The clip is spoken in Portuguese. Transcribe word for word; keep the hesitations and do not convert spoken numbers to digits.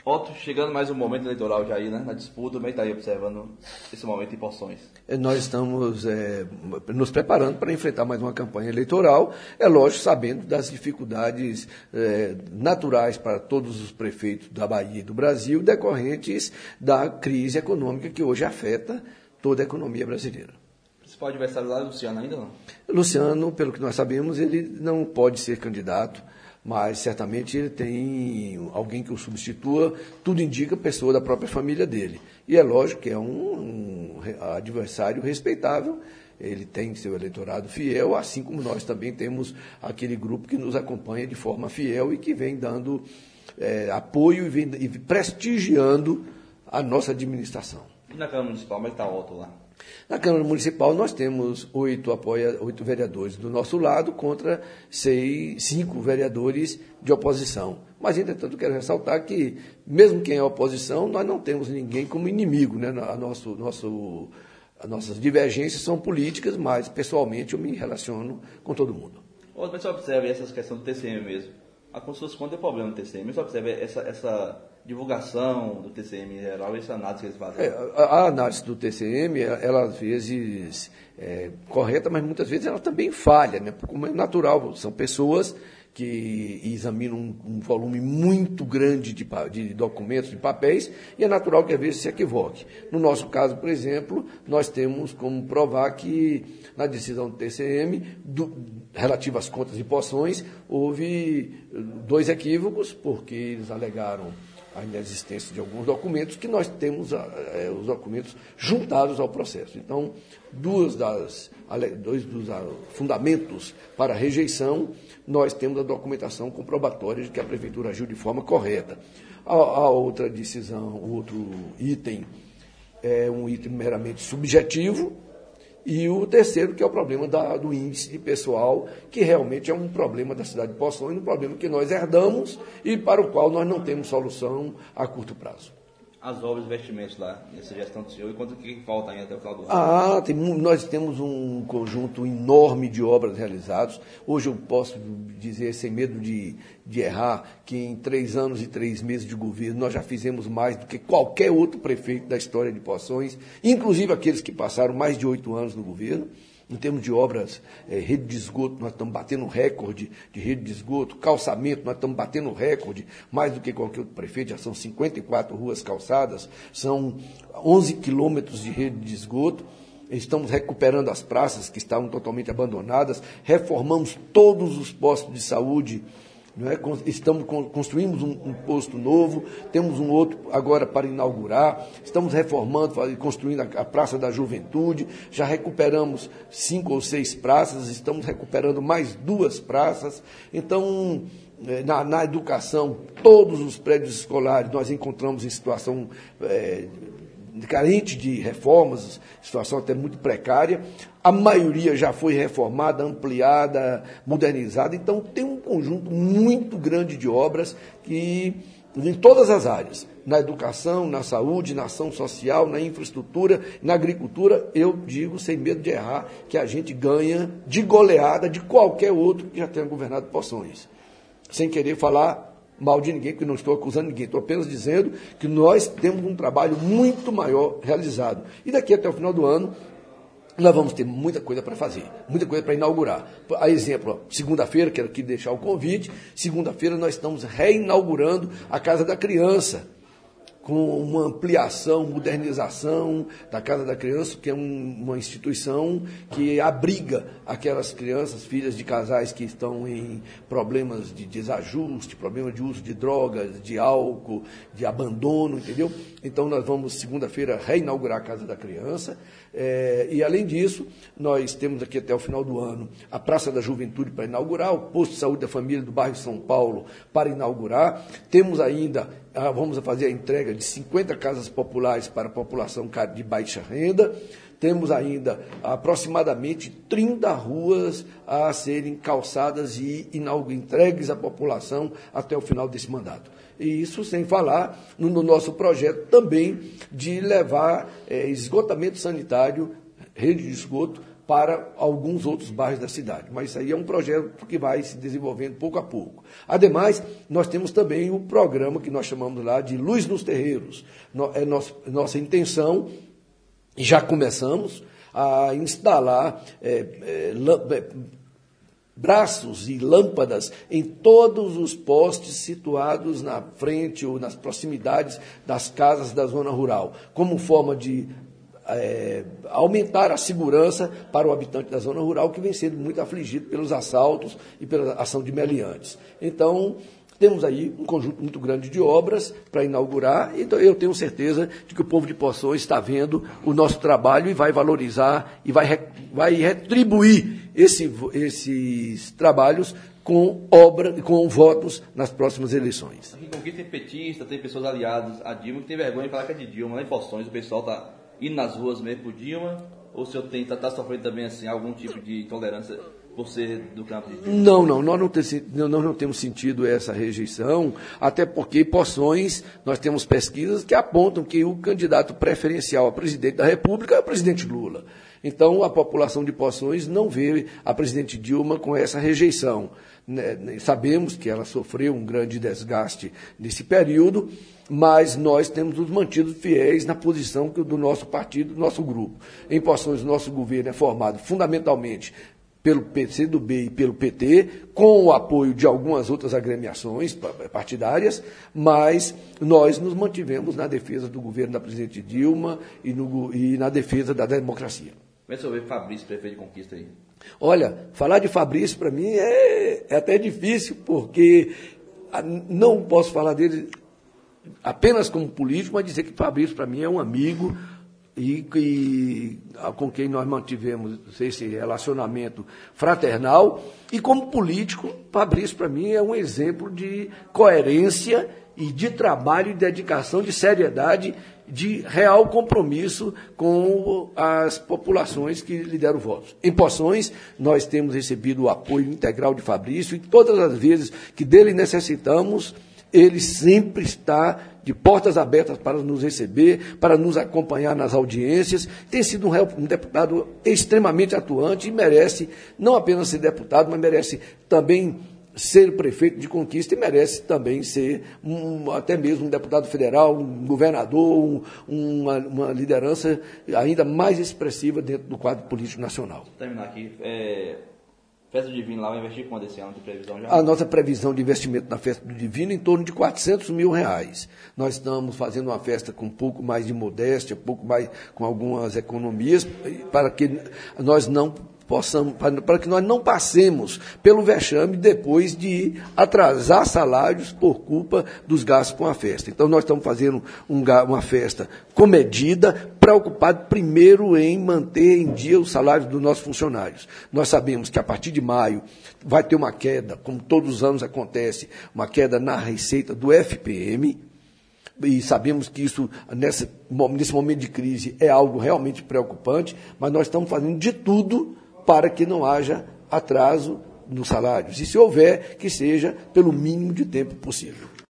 Otto, chegando mais um momento eleitoral já aí, né? Na disputa, como é que está aí observando esse momento em Poções? Nós estamos é, nos preparando para enfrentar mais uma campanha eleitoral, é lógico, sabendo das dificuldades é, naturais para todos os prefeitos da Bahia e do Brasil, decorrentes da crise econômica que hoje afeta toda a economia brasileira. O principal adversário lá é o Luciano ainda não? Luciano, pelo que nós sabemos, ele não pode ser candidato, mas certamente ele tem alguém que o substitua, tudo indica pessoa da própria família dele. E é lógico que é um, um adversário respeitável, ele tem seu eleitorado fiel, assim como nós também temos aquele grupo que nos acompanha de forma fiel e que vem dando é, apoio e, vem, e prestigiando a nossa administração. E na Câmara Municipal, como é que está o Otto lá? Na Câmara Municipal nós temos oito, apoia, oito vereadores do nosso lado contra seis, cinco vereadores de oposição. Mas, entretanto, quero ressaltar que, mesmo quem é oposição, nós não temos ninguém como inimigo, né? A, nosso, nosso, as nossas divergências são políticas, mas, pessoalmente, eu me relaciono com todo mundo. Ô, mas você observa essa questão do T C M mesmo. A Constituição conta é problema do T C M. Você observa essa... essa... divulgação do T C M em geral, essa análise que eles fazem? É, a, a análise do T C M, ela às vezes é correta, mas muitas vezes ela também falha, né? Como é natural, são pessoas que examinam um, um volume muito grande de, de documentos, de papéis, e é natural que às vezes se equivoque. No nosso caso, por exemplo, nós temos como provar que na decisão do T C M, do, relativa às contas de Poções, houve dois equívocos, porque eles alegaram a inexistência de alguns documentos que nós temos é, os documentos juntados ao processo. Então, duas das, dois dos fundamentos para a rejeição, nós temos a documentação comprobatória de que a Prefeitura agiu de forma correta. A, a outra decisão, o outro item, é um item meramente subjetivo, e o terceiro, que é o problema da, do índice de pessoal, que realmente é um problema da cidade de Poções, um problema que nós herdamos e para o qual nós não temos solução a curto prazo. As obras e investimentos lá, nessa gestão do senhor, e quanto que falta ainda até o final do ano? Ah, tem, nós temos um conjunto enorme de obras realizadas. Hoje eu posso dizer, sem medo de, de errar, que em três anos e três meses de governo nós já fizemos mais do que qualquer outro prefeito da história de Poções, inclusive aqueles que passaram mais de oito anos no governo. Em termos de obras, é, rede de esgoto, nós estamos batendo recorde de rede de esgoto, calçamento, nós estamos batendo recorde, mais do que qualquer outro prefeito, já são cinquenta e quatro ruas calçadas, são onze quilômetros de rede de esgoto, estamos recuperando as praças que estavam totalmente abandonadas, reformamos todos os postos de saúde, não é? Estamos, construímos um, um posto novo, temos um outro agora para inaugurar, estamos reformando, construindo a, a Praça da Juventude, já recuperamos cinco ou seis praças, estamos recuperando mais duas praças. Então, na, na educação, todos os prédios escolares nós encontramos em situação é, carente de reformas, situação até muito precária. A maioria já foi reformada, ampliada, modernizada. Então, tem um conjunto muito grande de obras que, em todas as áreas, na educação, na saúde, na ação social, na infraestrutura, na agricultura, eu digo, sem medo de errar, que a gente ganha de goleada de qualquer outro que já tenha governado Poções. Sem querer falar mal de ninguém, porque não estou acusando ninguém, estou apenas dizendo que nós temos um trabalho muito maior realizado. E daqui até o final do ano, nós vamos ter muita coisa para fazer, muita coisa para inaugurar. A exemplo, segunda-feira, quero aqui deixar o convite, segunda-feira nós estamos reinaugurando a Casa da Criança, com uma ampliação, modernização da Casa da Criança, que é um, uma instituição que abriga aquelas crianças, filhas de casais que estão em problemas de desajuste, problemas de uso de drogas, de álcool, de abandono, entendeu? Então, nós vamos, segunda-feira, reinaugurar a Casa da Criança. É, e, além disso, nós temos aqui até o final do ano a Praça da Juventude para inaugurar, o Posto de Saúde da Família do bairro São Paulo para inaugurar. Temos ainda, vamos fazer a entrega de cinquenta casas populares para a população de baixa renda. Temos ainda aproximadamente trinta ruas a serem calçadas e entregues à população até o final desse mandato. E isso sem falar no, no nosso projeto também de levar é, esgotamento sanitário, rede de esgoto, para alguns outros bairros da cidade. Mas isso aí é um projeto que vai se desenvolvendo pouco a pouco. Ademais, nós temos também o programa que nós chamamos lá de Luz nos Terreiros. É nossa intenção, e já começamos, a instalar é, é, braços e lâmpadas em todos os postes situados na frente ou nas proximidades das casas da zona rural, como forma de É, aumentar a segurança para o habitante da zona rural, que vem sendo muito afligido pelos assaltos e pela ação de meliantes. Então, temos aí um conjunto muito grande de obras para inaugurar, e então eu tenho certeza de que o povo de Poções está vendo o nosso trabalho e vai valorizar e vai, vai retribuir esse, esses trabalhos com obra, com votos nas próximas eleições. Aqui em Conquista tem petista, tem pessoas aliadas a Dilma que tem vergonha de falar que é de Dilma. Lá em Poções o pessoal está indo nas ruas mesmo por Dilma, ou o senhor está tá sofrendo também assim, algum tipo de intolerância por ser do campo de Dilma? Não, não, nós não, tem, nós não temos sentido essa rejeição, até porque em Poções nós temos pesquisas que apontam que o candidato preferencial a presidente da República é o presidente Lula. Então a população de Poções não vê a presidente Dilma com essa rejeição. Sabemos que ela sofreu um grande desgaste nesse período, mas nós temos nos mantido fiéis na posição do nosso partido, do nosso grupo. Em Poções, o nosso governo é formado fundamentalmente pelo P C do B e pelo P T, com o apoio de algumas outras agremiações partidárias, mas nós nos mantivemos na defesa do governo da presidente Dilma e, no, e na defesa da democracia. Como é que você vê Fabrício, prefeito de Conquista aí? Olha, falar de Fabrício para mim é, é até difícil, porque não posso falar dele apenas como político, mas dizer que Fabrício para mim é um amigo e, e com quem nós mantivemos esse relacionamento fraternal. E como político, Fabrício para mim é um exemplo de coerência e de trabalho, de dedicação, de seriedade, de real compromisso com as populações que lhe deram votos. Em Poções, nós temos recebido o apoio integral de Fabrício, e todas as vezes que dele necessitamos, ele sempre está de portas abertas para nos receber, para nos acompanhar nas audiências. Tem sido um, um deputado extremamente atuante e merece não apenas ser deputado, mas merece também ser prefeito de Conquista e merece também ser um, até mesmo um deputado federal, um governador, um, uma, uma liderança ainda mais expressiva dentro do quadro político nacional. Vou terminar aqui. É, Festa do Divino lá vai investir quanto esse ano? Tem previsão já? A nossa previsão de investimento na Festa do Divino é em torno de quatrocentos mil reais. Nós estamos fazendo uma festa com um pouco mais de modéstia, um pouco mais com algumas economias, para que nós não possamos, para que nós não passemos pelo vexame depois de atrasar salários por culpa dos gastos com a festa. Então, nós estamos fazendo um, uma festa comedida, preocupado primeiro em manter em dia os salários dos nossos funcionários. Nós sabemos que a partir de maio vai ter uma queda, como todos os anos acontece, uma queda na receita do F P M, e sabemos que isso, nessa, nesse momento de crise, é algo realmente preocupante, mas nós estamos fazendo de tudo para que não haja atraso nos salários. E se houver, que seja pelo mínimo de tempo possível.